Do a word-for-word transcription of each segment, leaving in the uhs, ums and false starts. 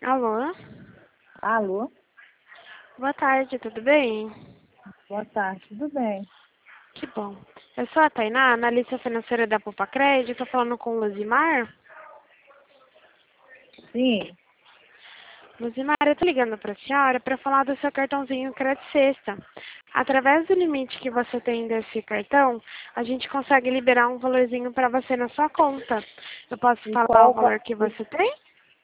Alô? Alô? Boa tarde, tudo bem? Boa tarde, tudo bem? Que bom. Eu sou a Tainá, analista financeira da Poupa Crédito, tô falando com o Luzimar. Sim. Luzimar, eu tô ligando pra senhora para falar do seu cartãozinho Crédito Sexta. Através do limite que você tem desse cartão, a gente consegue liberar um valorzinho para você na sua conta. Eu posso E falar o qual valor va- que o, você tem?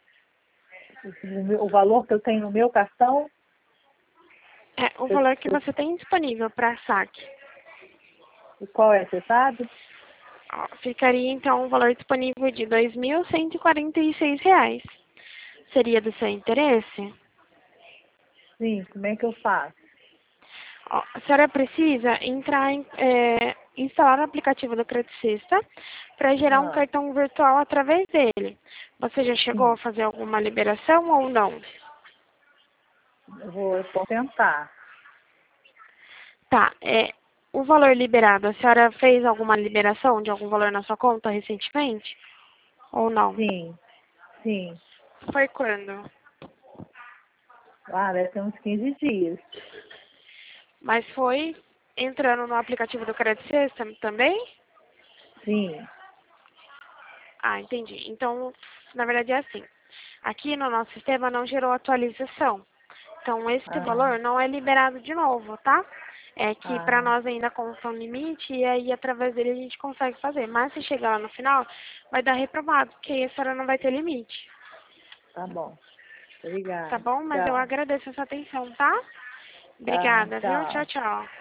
o meu- o valor que eu tenho no meu cartão? É, o Eu- valor que eu- você tem disponível para saque. e qual é, você sabe? Ó, ficaria então um valor disponível de dois mil cento e quarenta e seis reais. Seria do seu interesse? Sim, como é que eu faço? Ó, a senhora precisa entrar em, é, instalar o aplicativo do Crédito Sexta para gerar um Ah, cartão virtual através dele. Você já chegou a sim, fazer alguma liberação ou não? eu vou, eu vou tentar. Tá, é, o valor liberado, a senhora fez alguma liberação de algum valor na sua conta recentemente? Ou não? Sim, sim. Foi quando? Ah, deve ter uns quinze dias. Mas foi entrando no aplicativo do Crédito Sexta também? Sim. Ah, entendi. Então, na verdade é assim. Aqui no nosso sistema não gerou atualização. Então, esse Ah, valor não é liberado de novo, tá? É que para ah, nós ainda consta um limite e aí através dele a gente consegue fazer. Mas se chegar lá no final, vai dar reprovado, porque aí a senhora não vai ter limite. tá bom. Tá Obrigada. bom? Mas eu Tchau. agradeço a sua atenção, tá? Tá, Obrigada, viu? Tchau, tchau. tchau.